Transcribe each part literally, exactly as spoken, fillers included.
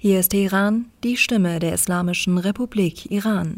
Hier ist Teheran, die Stimme der Islamischen Republik Iran.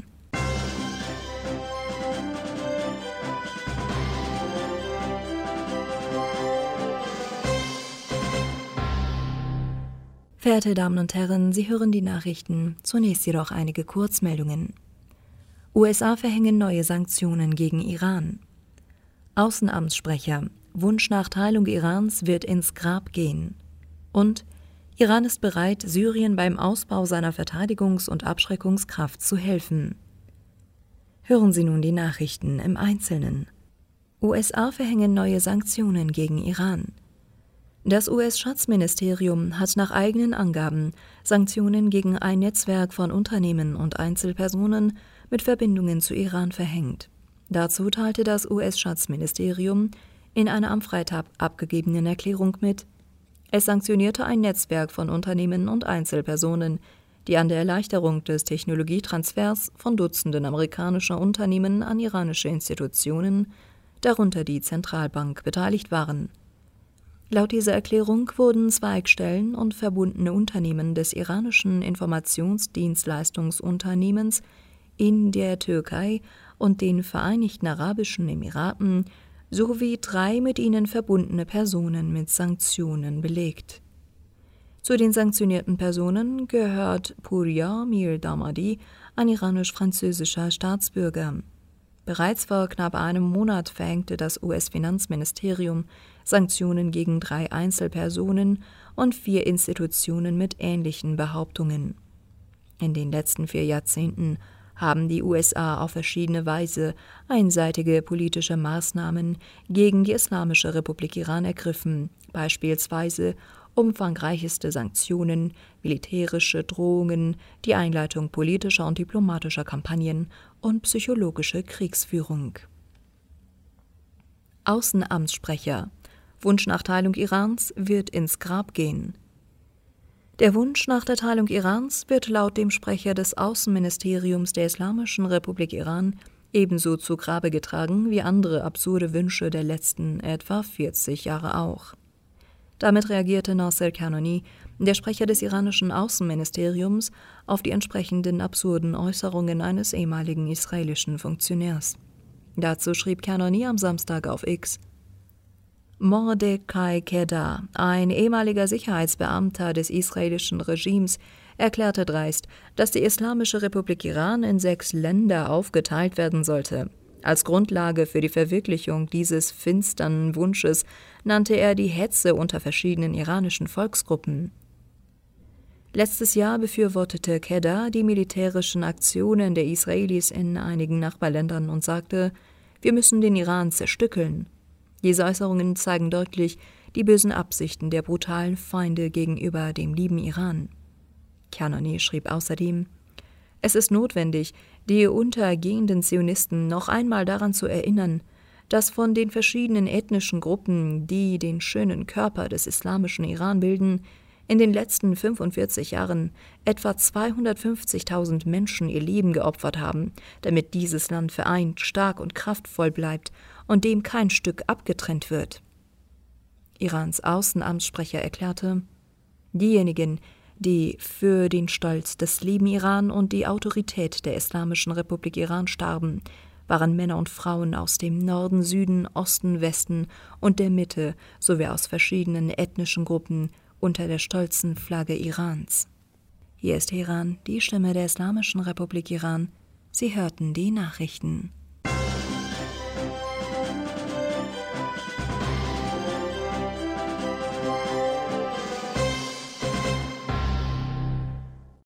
Verehrte Damen und Herren, Sie hören die Nachrichten, zunächst jedoch einige Kurzmeldungen. U S A verhängen neue Sanktionen gegen Iran. Außenamtssprecher: Wunsch nach Teilung Irans wird ins Grab gehen. Und Iran ist bereit, Syrien beim Ausbau seiner Verteidigungs- und Abschreckungskraft zu helfen. Hören Sie nun die Nachrichten im Einzelnen. U S A verhängen neue Sanktionen gegen Iran. Das U S-Schatzministerium hat nach eigenen Angaben Sanktionen gegen ein Netzwerk von Unternehmen und Einzelpersonen mit Verbindungen zu Iran verhängt. Dazu teilte das U S-Schatzministerium in einer am Freitag abgegebenen Erklärung mit: Es sanktionierte ein Netzwerk von Unternehmen und Einzelpersonen, die an der Erleichterung des Technologietransfers von Dutzenden amerikanischer Unternehmen an iranische Institutionen, darunter die Zentralbank, beteiligt waren. Laut dieser Erklärung wurden Zweigstellen und verbundene Unternehmen des iranischen Informationsdienstleistungsunternehmens in der Türkei und den Vereinigten Arabischen Emiraten sowie drei mit ihnen verbundene Personen mit Sanktionen belegt. Zu den sanktionierten Personen gehört Pouria Mir-Damadi, ein iranisch-französischer Staatsbürger. Bereits vor knapp einem Monat verhängte das U S-Finanzministerium Sanktionen gegen drei Einzelpersonen und vier Institutionen mit ähnlichen Behauptungen. In den letzten vier Jahrzehnten haben die U S A auf verschiedene Weise einseitige politische Maßnahmen gegen die Islamische Republik Iran ergriffen, beispielsweise umfangreichste Sanktionen, militärische Drohungen, die Einleitung politischer und diplomatischer Kampagnen und psychologische Kriegsführung. Außenamtssprecher: Wunsch nach Teilung Irans wird ins Grab gehen. Der Wunsch nach der Teilung Irans wird laut dem Sprecher des Außenministeriums der Islamischen Republik Iran ebenso zu Grabe getragen wie andere absurde Wünsche der letzten etwa vierzig Jahre auch. Damit reagierte Nasser Kanani, der Sprecher des iranischen Außenministeriums, auf die entsprechenden absurden Äußerungen eines ehemaligen israelischen Funktionärs. Dazu schrieb Kanani am Samstag auf X: Mordechai Kedar, ein ehemaliger Sicherheitsbeamter des israelischen Regimes, erklärte dreist, dass die Islamische Republik Iran in sechs Länder aufgeteilt werden sollte. Als Grundlage für die Verwirklichung dieses finstern Wunsches nannte er die Hetze unter verschiedenen iranischen Volksgruppen. Letztes Jahr befürwortete Kedar die militärischen Aktionen der Israelis in einigen Nachbarländern und sagte: Wir müssen den Iran zerstückeln. Diese Äußerungen zeigen deutlich die bösen Absichten der brutalen Feinde gegenüber dem lieben Iran. Kanani schrieb außerdem: Es ist notwendig, die untergehenden Zionisten noch einmal daran zu erinnern, dass von den verschiedenen ethnischen Gruppen, die den schönen Körper des islamischen Iran bilden, in den letzten fünfundvierzig Jahren etwa zweihundertfünfzigtausend Menschen ihr Leben geopfert haben, damit dieses Land vereint, stark und kraftvoll bleibt und dem kein Stück abgetrennt wird. Irans Außenamtssprecher erklärte: Diejenigen, die für den Stolz des lieben Iran und die Autorität der Islamischen Republik Iran starben, waren Männer und Frauen aus dem Norden, Süden, Osten, Westen und der Mitte sowie aus verschiedenen ethnischen Gruppen unter der stolzen Flagge Irans. Hier ist Teheran, die Stimme der Islamischen Republik Iran. Sie hörten die Nachrichten.